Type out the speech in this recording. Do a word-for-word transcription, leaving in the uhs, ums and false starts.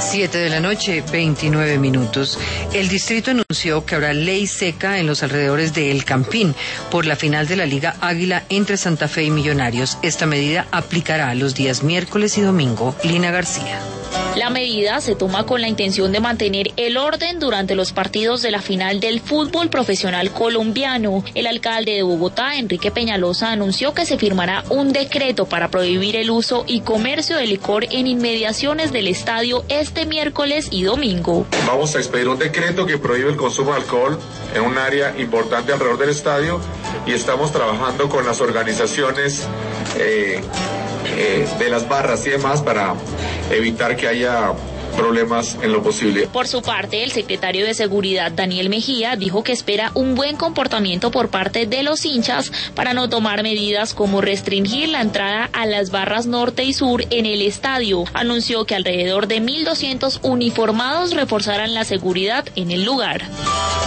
Siete de la noche, veintinueve minutos. El distrito anunció que habrá ley seca en los alrededores de El Campín por la final de la Liga Águila entre Santa Fe y Millonarios. Esta medida aplicará los días miércoles y domingo. Lina García. La medida se toma con la intención de mantener el orden durante los partidos de la final del fútbol profesional colombiano. El alcalde de Bogotá, Enrique Peñalosa, anunció que se firmará un decreto para prohibir el uso y comercio de licor en inmediaciones del estadio este miércoles y domingo. Vamos a expedir un decreto que prohíbe el consumo de alcohol en un área importante alrededor del estadio y estamos trabajando con las organizaciones eh, eh, de las barras y demás para evitar que haya problemas en lo posible. Por su parte, el secretario de Seguridad, Daniel Mejía, dijo que espera un buen comportamiento por parte de los hinchas para no tomar medidas como restringir la entrada a las barras norte y sur en el estadio. Anunció que alrededor de mil doscientos uniformados reforzarán la seguridad en el lugar.